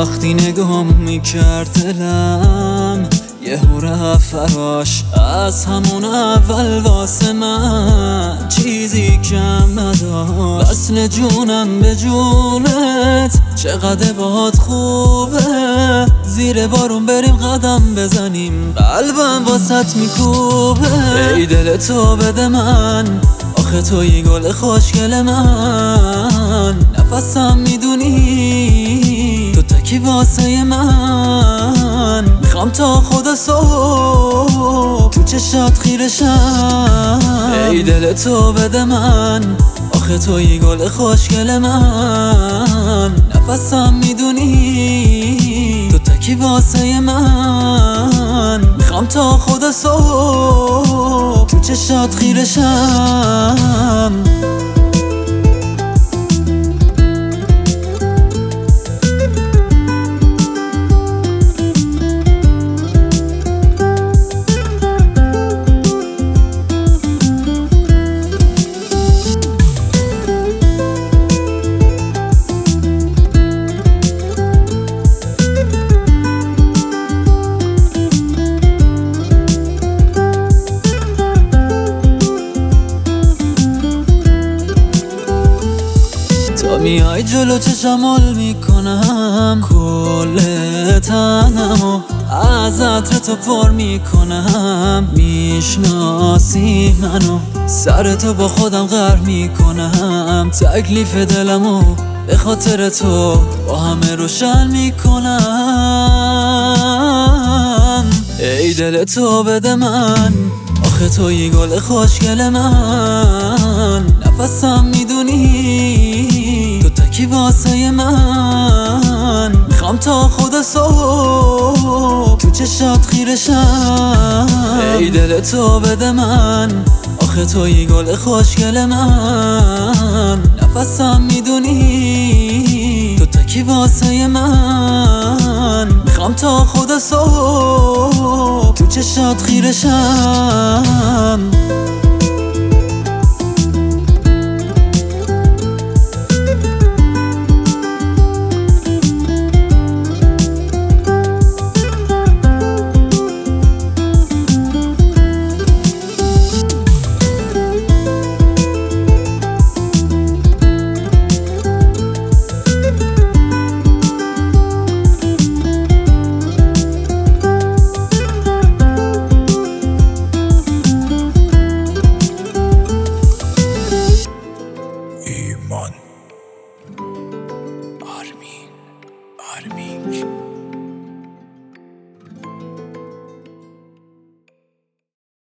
وقتی نگام میکرد دلم یهو رفت فراش. از همون اول واسه من چیزی کم نداشت. وصل جونم به جونت چقدر باهات خوبه. زیر بارون بریم قدم بزنیم، قلبم واسط میکوبه. ای دل تو بده من، آخه تویی گل خوشگل من. نفسم میدونی تو تکی واسه من. میخوام تا خدا صبح تو چشات خیرشم. ای دل تو بده من، آخه تویی گل خوشگل من. نفسم میدونی تو تکی واسه من. میخوام تا خدا صبح تو چشات خیرشم. تا میای جلو چشم حال میکنم، کل تنمو از عطر تو پر میکنم. میشناسی منو، سر تو با خودم غر میکنم. تکلیف دلمو به خاطر تو با همه روشن میکنم. ای دل تو بده من، آخه تویی گل خوشگل من. نفسم میدونی تو تکی واسه من. میخوام تا خدا صبح تو چشات خیرشم. ای دل تو بده من، آخه تویی گل خوشگل من. نفسم میدونی تو تکی واسه من. میخوام تا خدا صبح تو چشات خیرشم. ایمان.